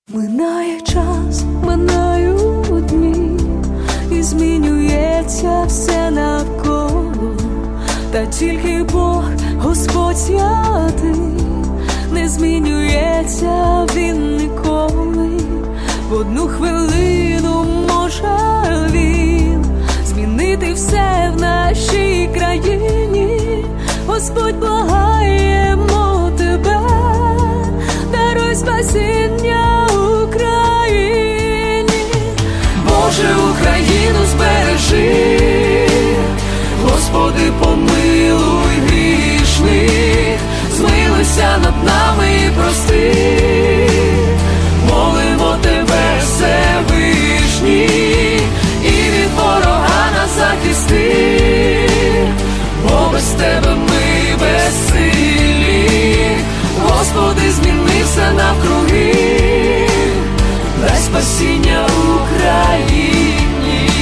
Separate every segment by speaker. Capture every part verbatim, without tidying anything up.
Speaker 1: Минає час, минають дні, і змінюється все навколо, та тільки Бог, Господь святий, не змінюється Він ніколи. В одну хвилину може Він змінити все в нашій країні. Господь, благаємо Тебе, даруй спасіння Україні. Боже, Україну збережи, Господи, помилуй грішних, змилуйся над нами і прости. Молимо Тебе, Всевишній, і від ворога нас захисти, бо без Тебе ми безсилі. Господи, зміни все навкруги, дай спасіння Україні.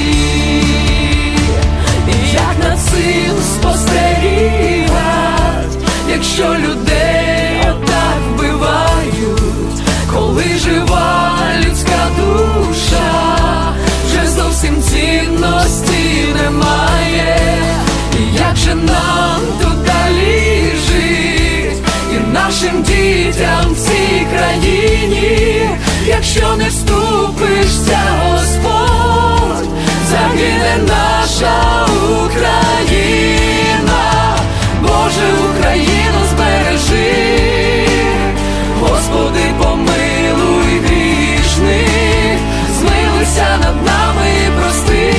Speaker 1: І як над цим спостерігать, якщо людей отак вбивають, коли жива людська душа вже зовсім цінності немає. І як же нам тут далі жить, і нашим дітям в цій країні, якщо не вступишся, Господь, загине наша Україна. Боже, Україну збережи, Господи, помилуй грішних, змилуйся над нами і прости.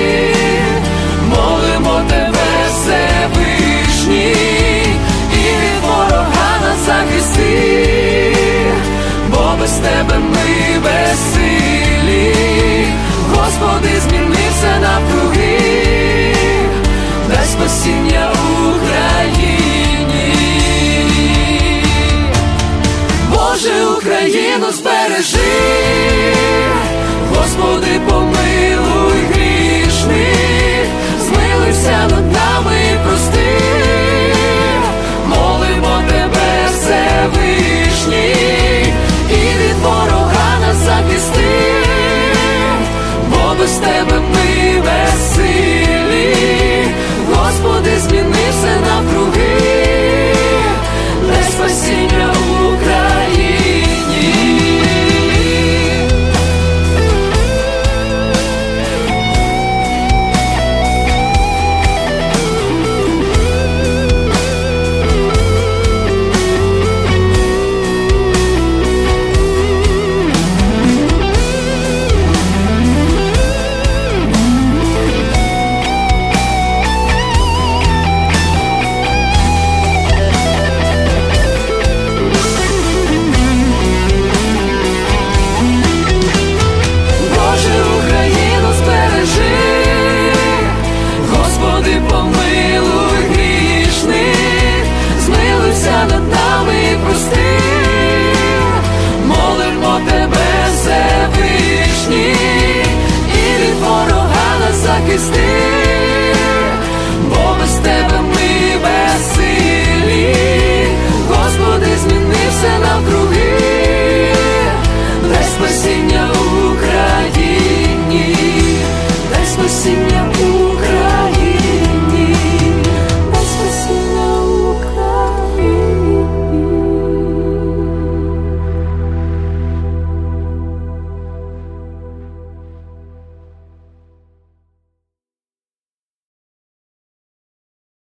Speaker 1: Молимо Тебе, Всевишній, і від ворога нас захисти, бо без Тебе ми безсилі. Господи, зміни все навкруги, дай спасіння Україні. Боже, Україну збережи, Господи, помилуй грішних, змилуйся над нами і прости. Молимо Тебе, Всевишній, і від ворога нас захисти, бо без Тебе ми безсилі. Господи, зміни все навкруги, дай спасіння Україні. Стих